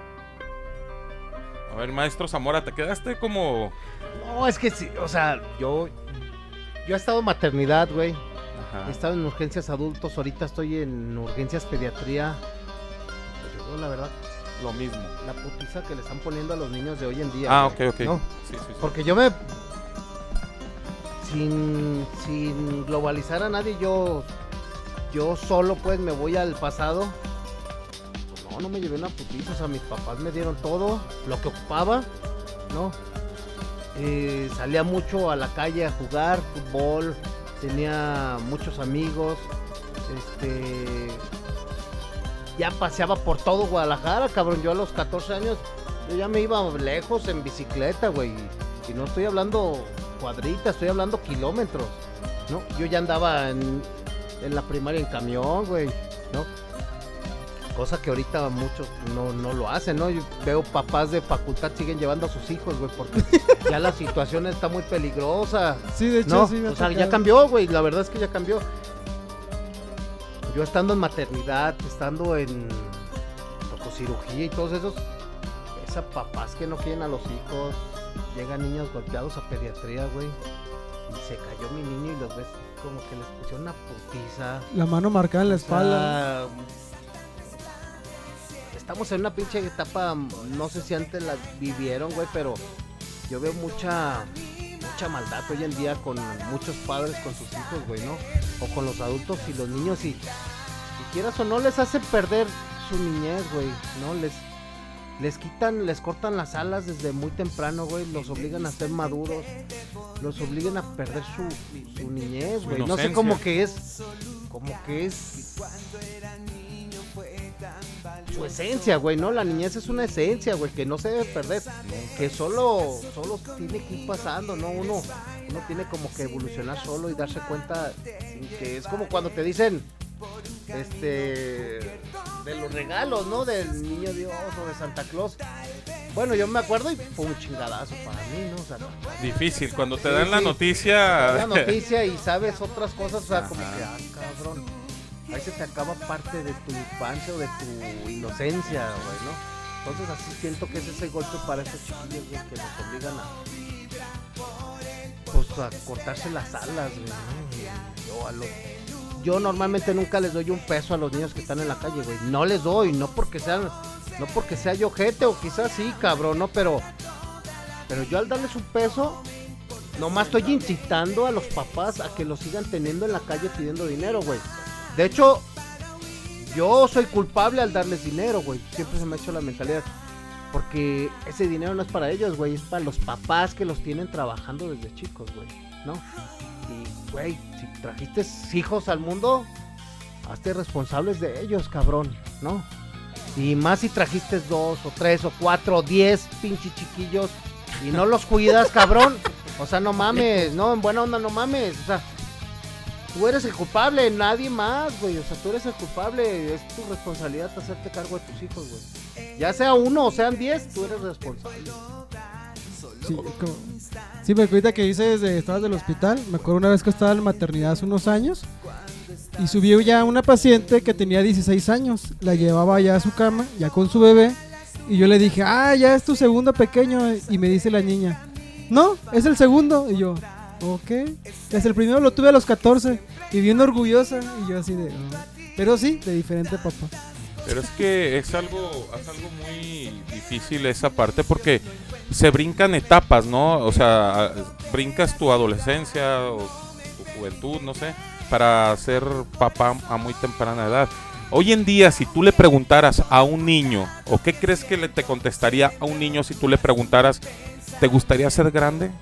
A ver, maestro Zamora, te quedaste como... No, es que sí, o sea, yo yo he estado en maternidad, güey. He estado en urgencias adultos, ahorita estoy en urgencias pediatría. Yo, la verdad, lo mismo. La putiza que le están poniendo a los niños de hoy en día. Ah, güey, ok, ok. ¿no? Sí, sí, sí. Porque yo me... Sin, sin globalizar a nadie, yo, yo solo pues me voy al pasado. No, no me llevé una putiza, o sea, mis papás me dieron todo lo que ocupaba, ¿no? Eh, salía mucho a la calle a jugar fútbol, tenía muchos amigos, este, ya paseaba por todo Guadalajara, cabrón. Yo a los catorce años, yo ya me iba lejos en bicicleta, güey, y no estoy hablando cuadritas, estoy hablando kilómetros, ¿no? Yo ya andaba en, en la primaria en camión, güey, ¿no? Cosa que ahorita muchos no, no lo hacen, ¿no? Yo veo papás de facultad siguen llevando a sus hijos, güey, porque ya la situación está muy peligrosa. Sí, de hecho, No, sí. me ha o sea, ya tocado. cambió, güey, la verdad es que ya cambió. Yo estando en maternidad, estando en cirugía y todos esos, esas papás que no quieren a los hijos, llegan niños golpeados a pediatría, güey, y se cayó mi niño y los ves como que les pusieron una putiza. La mano marcada en la O espalda. sea, estamos en una pinche etapa, no sé si antes la vivieron, güey, pero yo veo mucha mucha maldad hoy en día con muchos padres con sus hijos, güey, ¿no? O con los adultos y los niños, y si quieras o no les hace perder su niñez, güey, ¿no? Les les quitan, les cortan las alas desde muy temprano, güey, los obligan a ser maduros, los obligan a perder su, su niñez, güey. No sé, como que es, como que es su esencia, güey, ¿no? La niñez es una esencia, güey, que no se debe perder, que solo, solo tiene que ir pasando, ¿no? Uno, uno tiene como que evolucionar solo y darse cuenta que es como cuando te dicen, este, de los regalos, ¿no? Del niño Dios o de Santa Claus. Bueno, yo me acuerdo y fue un chingadazo para mí, ¿no? O sea, Difícil, cuando te sí, dan la sí. noticia. La noticia y sabes otras cosas, o sea, Ajá. como que, ah, cabrón, ahí se te acaba parte de tu infancia o de tu inocencia, güey, ¿no? Entonces así siento que es ese golpe para esos chiquillos, güey, que nos obligan a, pues, a cortarse las alas, güey, ¿no? Yo a los... Yo normalmente nunca les doy un peso a los niños que están en la calle, güey. No les doy, no porque sean, no porque sea yo ojete, o quizás sí, cabrón, ¿no? Pero, pero yo al darles un peso, nomás estoy incitando a los papás a que los sigan teniendo en la calle pidiendo dinero, güey. De hecho, yo soy culpable al darles dinero, güey. Siempre se me ha hecho la mentalidad. Porque ese dinero no es para ellos, güey. Es para los papás que los tienen trabajando desde chicos, güey, ¿no? Y, güey, si trajiste hijos al mundo, hazte responsables de ellos, cabrón, ¿no? Y más si trajiste dos o tres o cuatro o diez pinches chiquillos y no los cuidas, cabrón. O sea, no mames, no, en buena onda no mames. O sea, tú eres el culpable, nadie más, güey. O sea, tú eres el culpable, es tu responsabilidad hacerte cargo de tus hijos, güey. Ya sea uno o sean diez, tú eres responsable. Sí, como... sí, me acuerdo que dices de estabas del hospital. Me acuerdo una vez que estaba en maternidad hace unos años y subió ya una paciente que tenía dieciséis años. La llevaba ya a su cama, ya con su bebé. Y yo le dije, ah, ya es tu segundo pequeño. Y me dice la niña, no, es el segundo. Y yo, ok. Desde el primero lo tuve a los catorce. Y bien orgullosa. Y yo así de, oh. Pero sí, de diferente papá. Pero es que es algo, es algo muy difícil esa parte porque se brincan etapas, ¿no? O sea, brincas tu adolescencia o tu juventud, no sé, para ser papá a muy temprana edad. Hoy en día, si tú le preguntaras a un niño, ¿o qué crees que le te contestaría a un niño si tú le preguntaras, ¿te gustaría ser grande?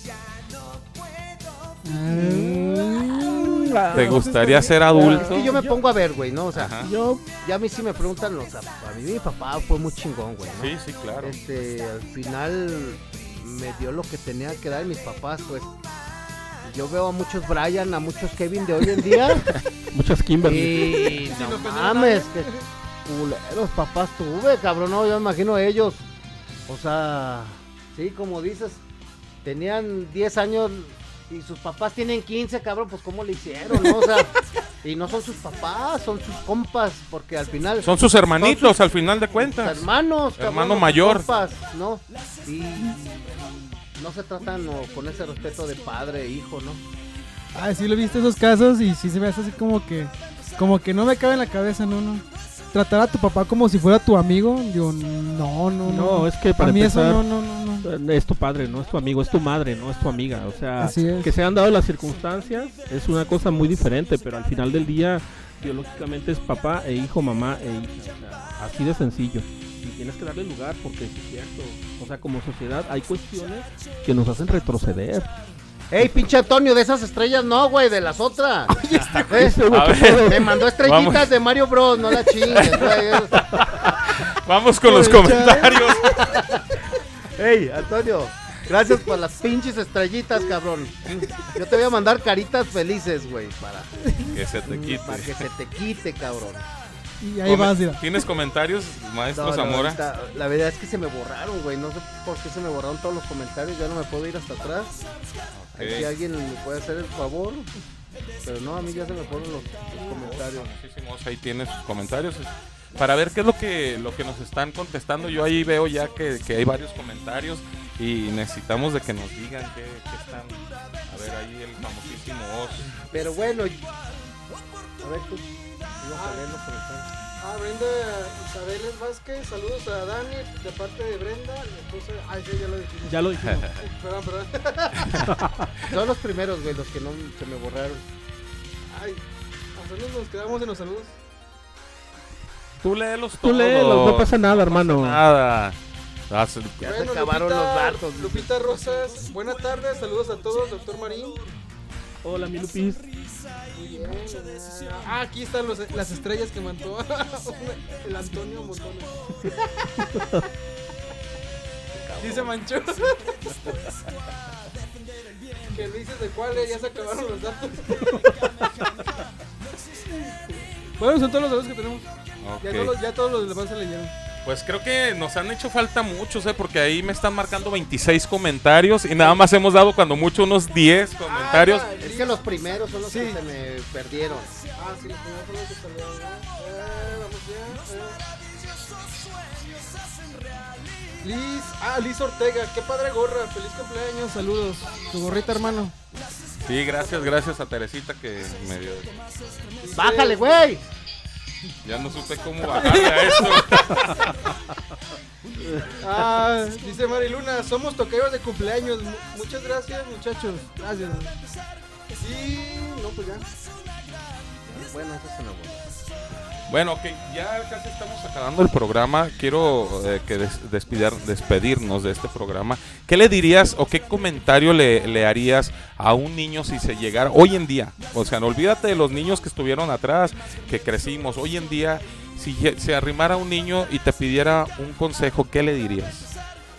¿Te gustaría ser Es adulto? que yo me pongo a ver, güey, ¿no? O sea, Ajá. yo, ya a mí sí me preguntan, o sea, a mí mi papá fue muy chingón, güey, ¿no? Sí, sí, claro. Este, al final me dio lo que tenía que dar mis papás, pues. Yo veo a muchos Brian, a muchos Kevin de hoy en día. Muchas Kimberly. Y no mames, que culeros papás tuve, cabrón, no, yo me imagino ellos. O sea, sí, como dices, tenían diez años y sus papás tienen quince, cabrón, pues cómo le hicieron, ¿no? O sea, y no son sus papás, son sus compas, porque al final... Son sus hermanitos, son sus- al final de sus cuentas. hermanos, cabrón, Hermano sus mayor. compas, ¿no? Y no se tratan no, con ese respeto de padre e hijo, ¿no? Ah, sí lo he visto esos casos y sí se me hace así como que, como que no me cabe en la cabeza, no, no. Tratar a tu papá como si fuera tu amigo, yo no, no, no. No, es que Para para mí eso empezar, no, no, no, no. es tu padre, no es tu amigo, es tu madre, no es tu amiga. O sea, Así es. que se han dado las circunstancias es una cosa muy diferente, pero al final del día, biológicamente es papá e hijo, mamá e hija. O sea, así de sencillo. Y tienes que darle lugar porque sí es cierto. O sea, como sociedad hay cuestiones que nos hacen retroceder. Ey, pinche Antonio, de esas estrellas no, güey, de las otras. ¿Eh? A ver, Me mandó estrellitas Vamos. de Mario Bros, no la chingues, güey. vamos con los Ay, comentarios. Ey, Antonio, gracias por las pinches estrellitas, cabrón. Yo te voy a mandar caritas felices, güey, para, Que se te quite. para que se te quite, cabrón. Y ahí Come- vas, mira. ¿Tienes comentarios, maestro No, no, Zamora? ahorita, la verdad es que se me borraron, güey. No sé por qué se me borraron todos los comentarios. Ya no me puedo ir hasta atrás. Ok. Ahí si alguien me puede hacer el favor. Pero no, a mí ya se me fueron los, los comentarios. Muchísimos, ahí tienes sus comentarios. Para ver qué es lo que lo que nos están contestando. Yo ahí veo ya que, que hay varios comentarios y necesitamos de que nos digan qué, qué están. A ver, ahí el famosísimo Oz. Pero bueno, y- a ver tú. ibas a ver los comentarios. Ah, Brenda Isabel Vázquez, saludos a Dani de parte de Brenda, la esposa. Ay, sí, ya lo dijimos. Ya lo dijimos. Perdón, perdón. Son los primeros, güey, los que no se me borraron. Ay, nosotros nos quedamos en los saludos. Tú léelos Tú todos. léelos, no pasa nada, hermano. Nada. Haz- Ya se acabaron los datos. Lupita Rosas, buenas tardes, saludos a todos, doctor Marín. Hola, mi Lupis. Muy bien. Ah, aquí están los, las estrellas que mandó el Antonio Montones. Sí se manchó. Que dices de cuáles, ya se acabaron los datos. Bueno, son todos los datos que tenemos. Ok. Ya, todos los, ya todos los demás se leyeron. Pues creo que nos han hecho falta muchos, ¿eh? Porque ahí me están marcando veintiséis comentarios y nada más hemos dado cuando mucho unos diez comentarios. Ah, ya, Es que los primeros son los Sí. que se me perdieron. Ah, sí, los primeros fueron los que salieron. Eh, vamos ya. eh. Liz, ah, Liz Ortega, qué padre gorra, feliz cumpleaños, saludos. Tu gorrita, hermano. Sí, gracias, gracias a Teresita que me dio. Dice- ¡Bájale, güey! Ya no supe cómo bajarle a eso. Ah, dice Mariluna, somos toqueros de cumpleaños. Mu- muchas gracias, muchachos. Gracias. Y no, pues ya. Bueno, eso se me borró. Bueno, ok, ya casi estamos acabando el programa. Quiero eh, que des- despidir- despedirnos de este programa. ¿Qué le dirías o qué comentario le, le harías a un niño si se llegara hoy en día? O sea, no olvídate de los niños que estuvieron atrás, que crecimos. Hoy en día, si ye- se arrimara un niño y te pidiera un consejo, ¿qué le dirías?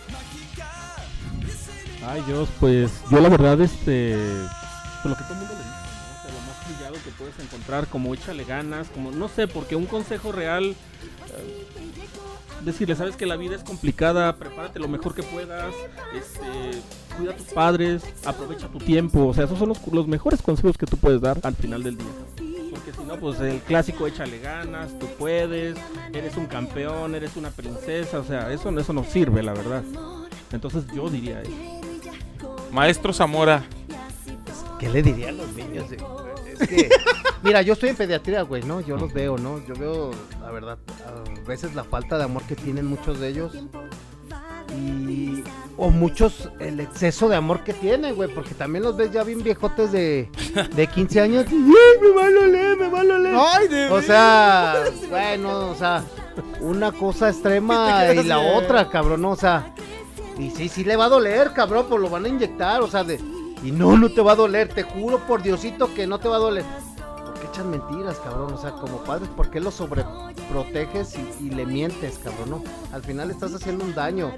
Ay, Dios, pues yo la verdad, este, pues lo que todo el mundo le dice, ¿no? O sea, lo más trillado que puedes encontrar, como échale ganas, como, no sé, porque un consejo real, eh, decirle, sabes que la vida es complicada, prepárate lo mejor que puedas, este, cuida a tus padres, aprovecha tu tiempo, o sea, esos son los, los mejores consejos que tú puedes dar al final del día. Porque si no, pues el clásico échale ganas, tú puedes, eres un campeón, eres una princesa, o sea, eso, eso no sirve, la verdad. Entonces yo diría eso. Maestro Zamora, ¿Qué le diría a los niños? eh? Es que, mira, yo estoy en pediatría, güey, ¿no? Yo los veo, ¿no? Yo veo, la verdad, a veces la falta de amor que tienen muchos de ellos. Y... o muchos, el exceso de amor que tienen, güey, porque también los ves ya bien viejotes de, de quince años. ¡Ay, me va a doler, me va a doler! Ay, de O sea, bueno, o sea, una cosa extrema ¿Qué te y la crees? otra, cabrón, ¿no? O sea, y sí, sí le va a doler, cabrón, pues lo van a inyectar, o sea, de, y no, no te va a doler, te juro por Diosito que no te va a doler. ¿Por qué echan mentiras, cabrón? O sea, como padres, ¿por qué los sobreproteges y, y le mientes, cabrón, no? Al final estás haciendo un daño.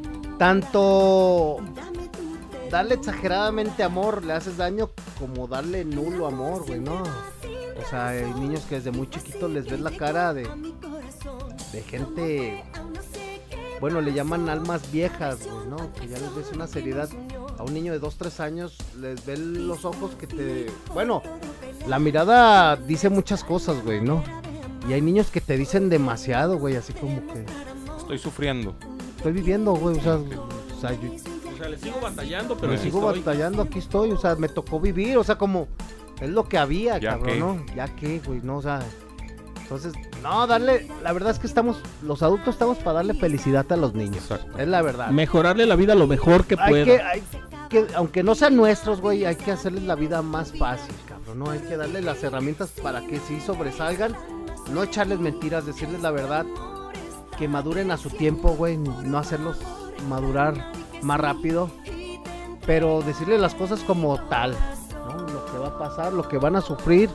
Tanto darle exageradamente amor le haces daño como darle nulo amor, güey, ¿no? O sea, hay niños que desde muy chiquitos les ves la cara de, de gente, bueno, le llaman almas viejas, güey, ¿no? Que ya les ves una seriedad. A un niño de dos, tres años les ven los ojos que te... Bueno, la mirada dice muchas cosas, güey, ¿no? Y hay niños que te dicen demasiado, güey, así como que... estoy sufriendo. Estoy viviendo, güey, o sea, o sea, yo O sea, le sigo batallando, pero Me sí sigo estoy. batallando, aquí estoy, o sea, me tocó vivir, o sea, como... Es lo que había, Ya cabrón, que. ¿no? Ya que, güey, no, o sea... Entonces, no, darle... La verdad es que estamos... Los adultos estamos para darle felicidad a los niños. Exacto. Es la verdad. Mejorarle la vida lo mejor que Hay pueda. que, hay que, aunque no sean nuestros, güey, hay que hacerles la vida más fácil, cabrón, ¿no? Hay que darles las herramientas para que sí sobresalgan, no echarles mentiras, decirles la verdad, que maduren a su tiempo, güey, no hacerlos madurar más rápido, pero decirles las cosas como tal, ¿no? Lo que va a pasar, lo que van a sufrir,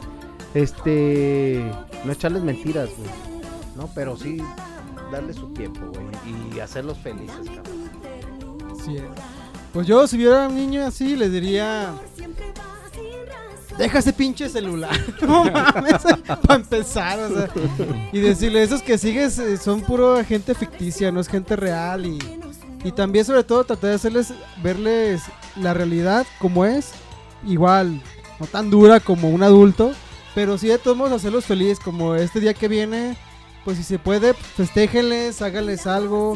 este, no echarles mentiras, güey, ¿no? Pero sí darles su tiempo, güey, y hacerlos felices, cabrón. Sí, eh. Pues yo, si viera a un niño así, le diría... deja ese pinche celular. No mames, para empezar, o sea. Y decirle, esos que sigues eh, son puro gente ficticia, no es gente real. Y, y también, sobre todo, tratar de hacerles, verles la realidad como es. Igual, no tan dura como un adulto, pero sí de todos modos hacerlos felices, como este día que viene, pues si se puede, festéjenles, háganles algo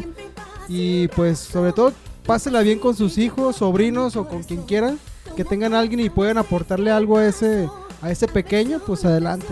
y pues sobre todo pásenla bien con sus hijos, sobrinos o con quien quieran, que tengan a alguien y puedan aportarle algo a ese, a ese pequeño, pues adelante.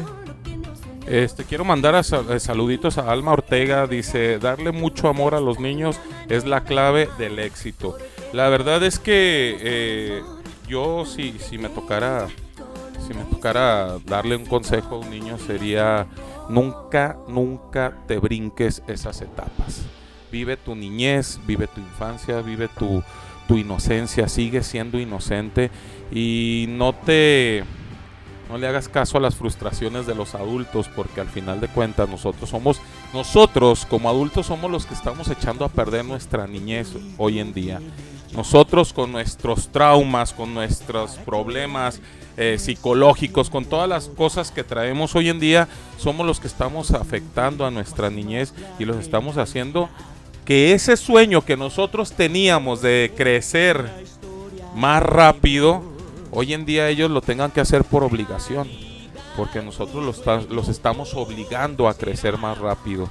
Este, quiero mandar a sal- saluditos a Alma Ortega, dice, darle mucho amor a los niños es la clave del éxito. La verdad es que eh, yo si, si me tocara si me tocara darle un consejo a un niño sería nunca, nunca te brinques esas etapas. Vive tu niñez, vive tu infancia, vive tu, tu inocencia, sigue siendo inocente y no te no le hagas caso a las frustraciones de los adultos, porque al final de cuentas nosotros somos, nosotros como adultos somos los que estamos echando a perder nuestra niñez hoy en día. Nosotros con nuestros traumas, con nuestros problemas eh, psicológicos, con todas las cosas que traemos hoy en día, somos los que estamos afectando a nuestra niñez y los estamos haciendo que ese sueño que nosotros teníamos de crecer más rápido, hoy en día ellos lo tengan que hacer por obligación, porque nosotros los, ta- los estamos obligando a crecer más rápido.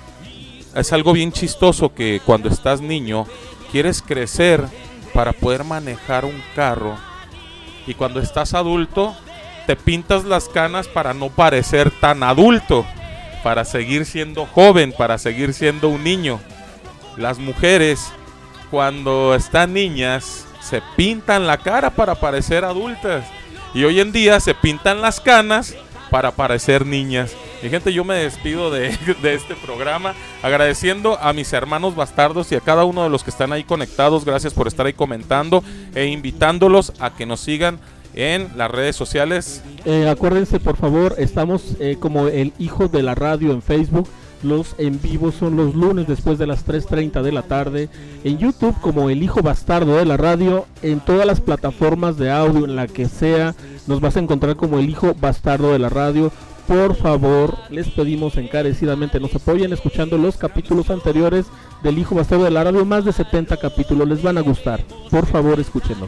Es algo bien chistoso que cuando estás niño quieres crecer para poder manejar un carro y cuando estás adulto te pintas las canas para no parecer tan adulto, para seguir siendo joven, para seguir siendo un niño. Las mujeres cuando están niñas se pintan la cara para parecer adultas y hoy en día se pintan las canas para parecer niñas. Mi gente, yo me despido de, de este programa agradeciendo a mis hermanos bastardos y a cada uno de los que están ahí conectados. Gracias por estar ahí comentando e invitándolos a que nos sigan en las redes sociales. Eh, acuérdense, por favor, estamos eh, como el Hijo de la Radio en Facebook. Los en vivo son los lunes después de las tres treinta de la tarde. En YouTube como El Hijo Bastardo de la Radio. En todas las plataformas de audio, en la que sea, nos vas a encontrar como El Hijo Bastardo de la Radio. Por favor, les pedimos encarecidamente nos apoyen escuchando los capítulos anteriores del Hijo Bastardo de la Radio. Más de setenta capítulos, les van a gustar. Por favor, escúchenos.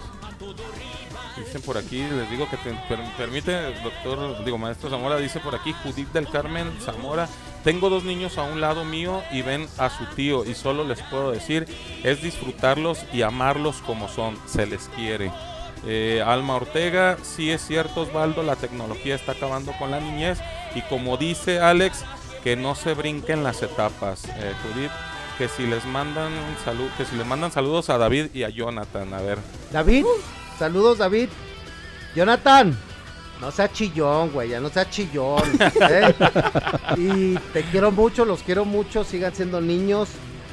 Dicen por aquí, les digo que te per- permite, doctor, digo, maestro Zamora, dice por aquí, Judith del Carmen Zamora, tengo dos niños a un lado mío y ven a su tío y solo les puedo decir, es disfrutarlos y amarlos como son, se les quiere. Eh, Alma Ortega, sí es cierto, Osvaldo, la tecnología está acabando con la niñez y como dice Alex, que no se brinquen las etapas. Eh, Judith, que si les mandan salud, que si les mandan saludos a David y a Jonathan, a ver. David, saludos David. Jonathan, no seas chillón, güey, ya no seas chillón. ¿eh? Y te quiero mucho, los quiero mucho, sigan siendo niños.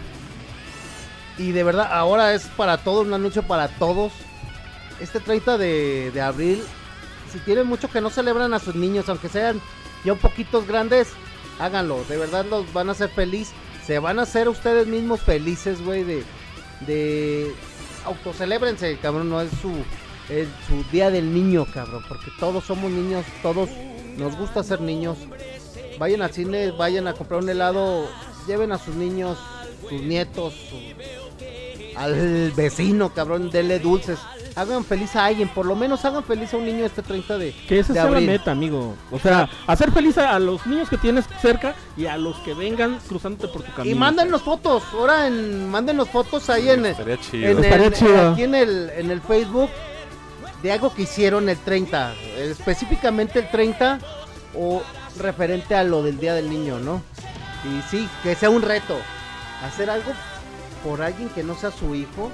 Y de verdad, ahora es para todos, un anuncio para todos. Este treinta de, de abril, si tienen mucho que no celebran a sus niños, aunque sean ya un poquitos grandes, háganlo, de verdad los van a hacer feliz, se van a hacer ustedes mismos felices, güey, de, de, autocelébrense, cabrón, no es su, es su día del niño, cabrón, porque todos somos niños, todos nos gusta ser niños, vayan al cine, vayan a comprar un helado, lleven a sus niños, sus nietos, su, al vecino, cabrón, denle dulces. Hagan feliz a alguien, por lo menos hagan feliz a un niño este treinta de Que esa de sea la abril. meta, amigo. O sea, hacer feliz a, a los niños que tienes cerca y a los que vengan cruzándote por tu camino. Y mándennos fotos, ahora en mándennos fotos ahí en, Estaría chido. en Estaría el, chido. aquí en el en el Facebook de algo que hicieron el treinta, específicamente el treinta o referente a lo del Día del Niño, ¿no? Y sí, que sea un reto, hacer algo por alguien que no sea su hijo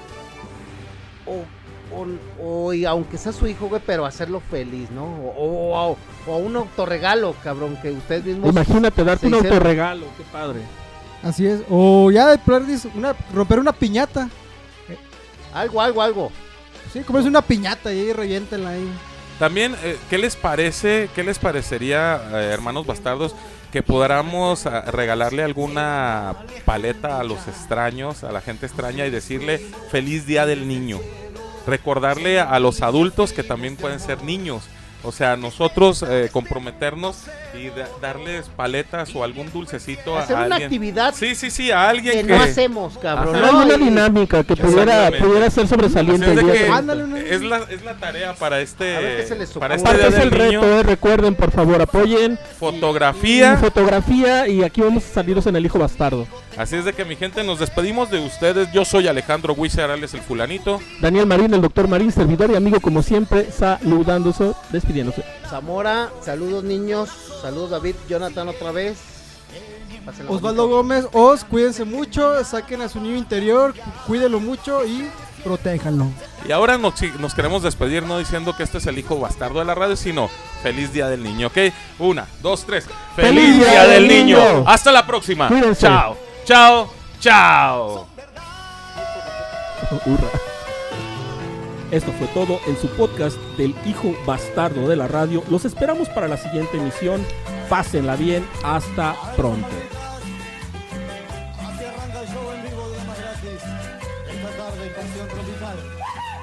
o O, o y aunque sea su hijo, güey, pero hacerlo feliz, ¿no? O, o, o, o un autorregalo, cabrón, que ustedes mismos... Imagínate darte se un hicieron. autorregalo, qué padre. Así es. O ya de perdis, una romper una piñata. Algo, algo, algo. Sí, como es una piñata y ahí reviéntenla ahí. También, eh, ¿qué les parece, qué les parecería, eh, hermanos bastardos, que podamos ah, regalarle alguna paleta a los extraños, a la gente extraña y decirle feliz día del niño? Recordarle a los adultos que también pueden ser niños. O sea, nosotros eh, comprometernos y da- darles paletas o algún dulcecito a, Hacer a una alguien. actividad Sí, sí, sí, a alguien que que... no hacemos, cabrón. Ajá. Hay ¿no? una Y- dinámica que pudiera, Exactamente. pudiera ser Así sobresaliente es el de día que de hoy. Ándale, una- es la, es la tarea para este, A ver qué se les para ocurre. este Aparte día es el del niño. reto, eh, recuerden, por favor, apoyen. Fotografía. Y fotografía, y aquí vamos a saliros en el hijo bastardo. Así es de que mi gente, nos despedimos de ustedes. Yo soy Alejandro Huizer, Alex el fulanito. Daniel Marín, el doctor Marín, servidor y amigo como siempre, saludándose, despidiéndose. Zamora, saludos niños, saludos David, Jonathan otra vez. Pásenla Osvaldo bonito. Gómez, Os, cuídense mucho, saquen a su niño interior, cu- cuídenlo mucho y protéjanlo. Y ahora nos, nos queremos despedir, no diciendo que este es el hijo bastardo de la radio, sino feliz día del niño, ¿ok? Una, dos, tres. ¡Feliz, día, del niño! niño! Hasta la próxima. Cuídense. Chao, chao, chao. Hurra. Esto fue todo en su podcast del hijo bastardo de la radio. Los esperamos para la siguiente emisión. Pásenla bien. Hasta pronto. Así arranca el show en vivo de Más Gratis. Esta tarde en Canción Tropical.